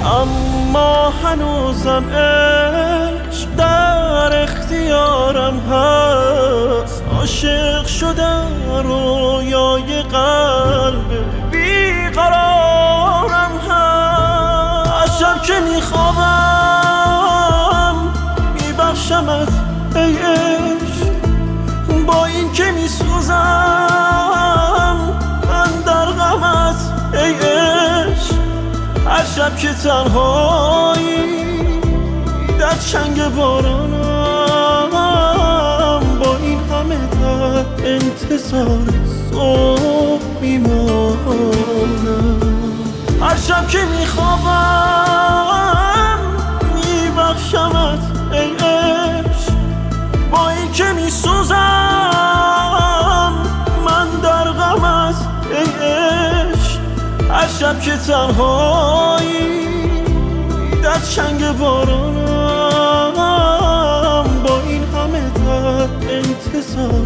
اما هنوزم عشق در اختیارم هست. عاشق شدن رویای قلب بیقرارم هست. شب که میخوابم میبخشمت ای عشق، با این که میسوزم من در غمت ای عشق. هر شب که تنهایی در چنگ بارانم، با این همه در انتظار صبح میمانم. هر شب که میخوابم میبخشمت ای عشق، با این که میسوزم من در غمت ای عشق. هر شب که تنهایی در چنگ بارانم، با این همه در انتظار